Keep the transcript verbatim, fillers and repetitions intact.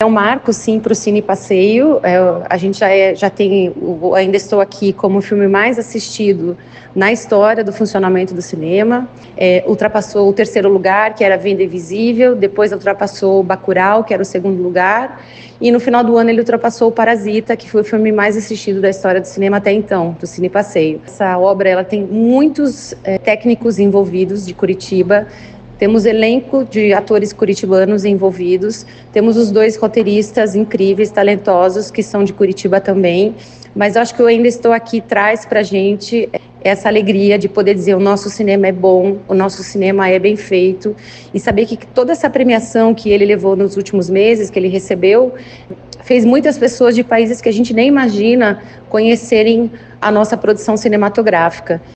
um marco, sim, para o Cine Passeio. É, a gente já, é, já tem, o Ainda Estou Aqui, como o filme mais assistido na história do funcionamento do cinema. É, ultrapassou o terceiro lugar, que era Venda Invisível, depois ultrapassou o Bacurau, que era o segundo lugar, e no final do ano ele ultrapassou o Parasita, que foi o filme mais assistido da história do cinema até então, do Cine Passeio. Essa obra ela tem muitos é, técnicos envolvidos de Curitiba. Temos elenco de atores curitibanos envolvidos, temos os dois roteiristas incríveis, talentosos, que são de Curitiba também, mas eu acho que eu Ainda Estou Aqui traz para a gente essa alegria de poder dizer o nosso cinema é bom, o nosso cinema é bem feito, e saber que toda essa premiação que ele levou nos últimos meses, que ele recebeu, fez muitas pessoas de países que a gente nem imagina conhecerem a nossa produção cinematográfica.